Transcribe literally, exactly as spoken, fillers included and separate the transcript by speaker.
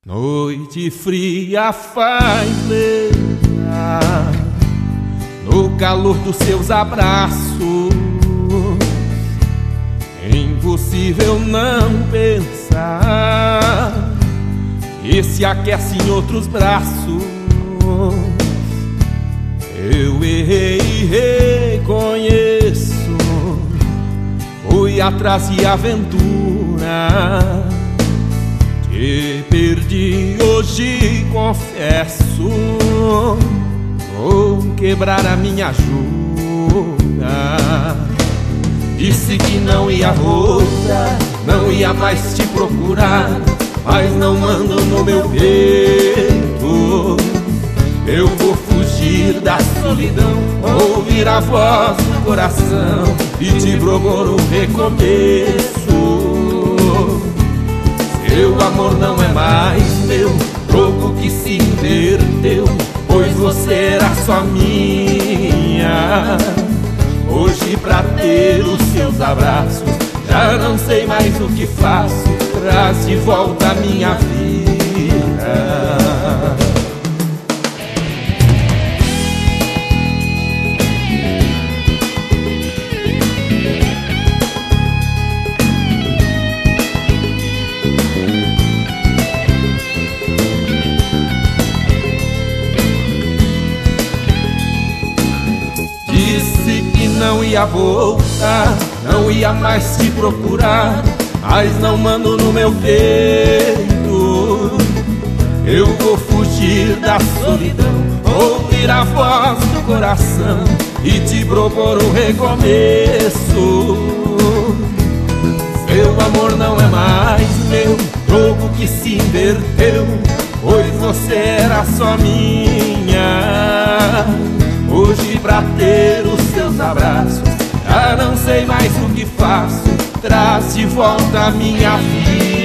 Speaker 1: Noite fria faz lembrar, no calor dos seus abraços, é impossível não pensar que se aquece em outros braços. Eu errei e reconheço, fui atrás de aventura, te perdi hoje, confesso, vou quebrar a minha jura. Disse que não ia voltar, não ia mais te procurar, mas não ando no meu peito. Eu vou fugir da solidão, ouvir a voz do coração e te propor um recomeço. Seu amor não é mais meu, jogo que se inverteu, pois você era só minha. Hoje, pra ter os seus abraços, já não sei mais o que faço, traz de volta a minha vida. Disse que não ia voltar, não ia mais te procurar, mas não mando no meu peito. Eu vou fugir da solidão, ouvir a voz do coração e te propor um recomeço. Seu amor não é mais meu, jogo que se inverteu, pois você era só minha. Hoje, pra ter os seus abraços, já não sei mais o que faço, traz de volta a minha vida.